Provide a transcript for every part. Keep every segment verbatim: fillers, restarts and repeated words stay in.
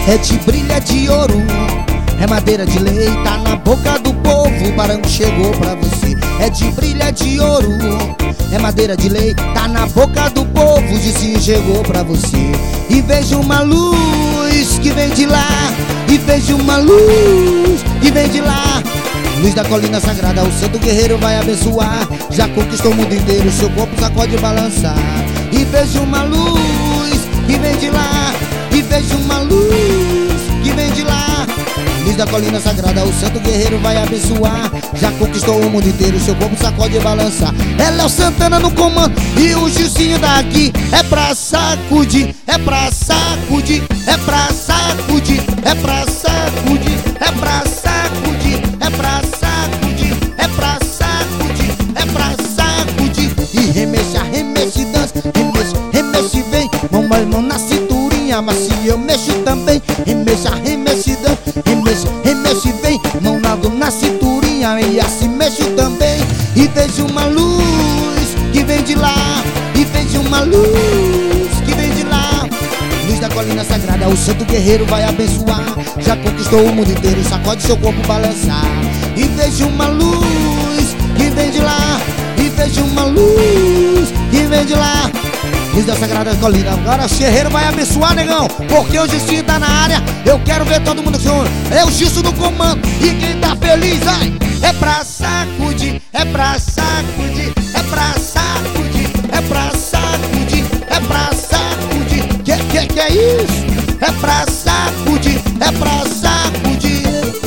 É de brilha de ouro, é madeira de lei, tá na boca do povo, o barão chegou pra você. É de brilha de ouro, é madeira de lei, tá na boca do povo, o Gicinho chegou pra você. E vejo uma luz que vem de lá, e vejo uma luz que vem de lá. Luz da colina sagrada, o santo guerreiro vai abençoar. Já conquistou o mundo inteiro, seu corpo sacode e balançar. E vejo uma luz que vem de lá, e vejo uma luz que vem de lá. Luz da colina sagrada, o santo guerreiro vai abençoar. Já conquistou o mundo inteiro, seu corpo sacode e balançar. É Léo Santana no comando e o Gicinho daqui. É pra sacudir, é pra sacudir, é pra sacudir, é pra sacudir, é pra sacudir, é pra sacudir, é pra sacudir, é pra sacudir. E remexe, arremexe, dança, remexe, remexe, vem. Mão, mão na cinturinha, mas se eu mexo também. Remexe, arremexe, dança, remexe, remexe, vem. Mão na, na cinturinha e assim mexo também. E vejo uma luz que vem de lá, e vejo uma luz que vem de lá. Luz da colina sagrada, o santo guerreiro vai abençoar. Já conquistou o mundo inteiro, sacode seu corpo balançar. E vejo uma luz que vem de lá, e vejo uma luz que vem de lá. Luz da sagrada colina, agora o guerreiro vai abençoar, negão, porque o Gicinho tá na área. Eu quero ver todo mundo junto. É o Gisso no comando e quem tá feliz, ai. É pra sacudir, é pra sacudir, é pra sacudir, é pra sacudir, é pra sacudir. Que que que é isso? É pra sacudir, é pra sacudir.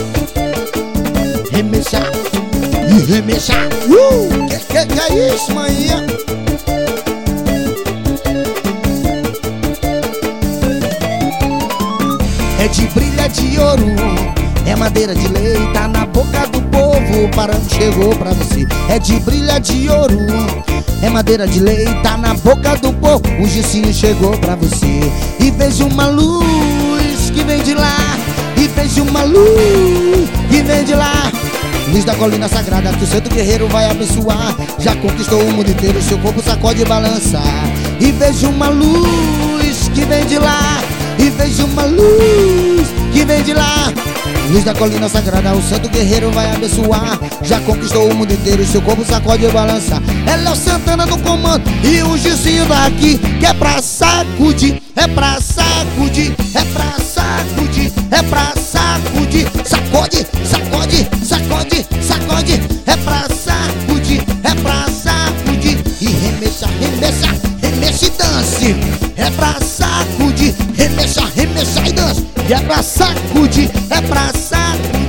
Remexar e remexar. Uh! Que que que é isso, manhã? É de brilha de ouro, é madeira de lei, tá na boca do povo, o barão chegou pra você. É de brilha de ouro, é madeira de lei, tá na boca do povo, o Gicinho chegou pra você. E vejo uma luz que vem de lá, e vejo uma luz que vem de lá. Luz da colina sagrada, que o santo guerreiro vai abençoar. Já conquistou o mundo inteiro, seu corpo sacode e balança. E vejo uma luz que vem de lá, e vejo uma luz que vem de lá. Luz da colina sagrada, o santo guerreiro vai abençoar. Já conquistou o mundo inteiro, seu corpo sacode e balança. É Léo Santana no comando e o Gicinho daqui. Que é pra sacudir, é pra sacudir, é pra sacudir, é pra sacudir. Sacode, sacode, sacode, sacode. É pra sacudir, é pra sacudir. E remexa, remexa, remexa e dance. É pra sacudir, remexa, remexa e dança. E é pra sacudir, é pra sacudir.